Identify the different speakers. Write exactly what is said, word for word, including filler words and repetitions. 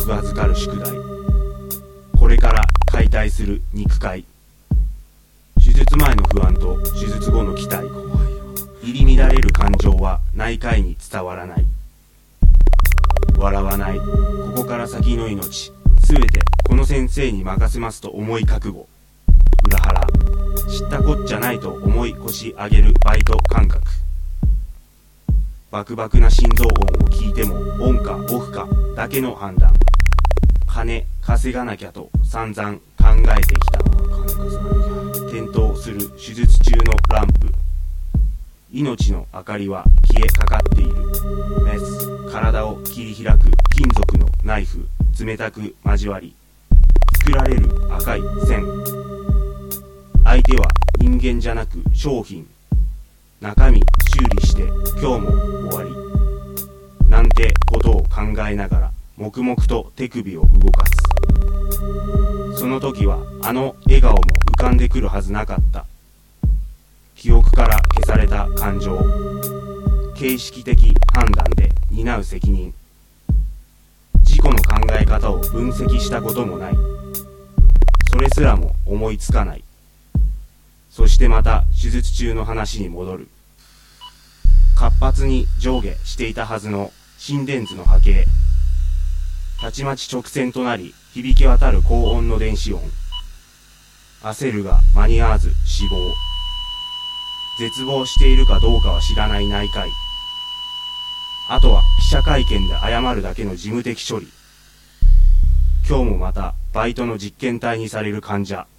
Speaker 1: 夫預かる宿題、これから解体する肉塊、手術前の不安と手術後の期待、入り乱れる感情は内科医に伝わらない。笑わない、ここから先の命、すべてこの先生に任せますと思い覚悟。裏腹、知ったこっちゃないと思い腰上げるバイト感覚。バクバクな心臓音を聞いてもオンかオフかだけの判断。金稼がなきゃと散々考えてきた。点灯する手術中のランプ。命の明かりは消えかかっている。メス、体を切り開く金属のナイフ、冷たく交わり作られる赤い線。相手は人間じゃなく商品。中身修理して今日も終わり。なんてことを考えながら黙々と手首を動かす。その時はあの笑顔も浮かんでくるはずなかった。記憶から消された感情、形式的判断で担う責任。自己の考え方を分析したこともない。それすらも思いつかない。そしてまた手術中の話に戻る。活発に上下していたはずの心電図の波形。たちまち直線となり響き渡る高音の電子音。焦るが間に合わず死亡。絶望しているかどうかは知らない内科医。あとは記者会見で謝るだけの事務的処理。今日もまたバイトの実験体にされる患者。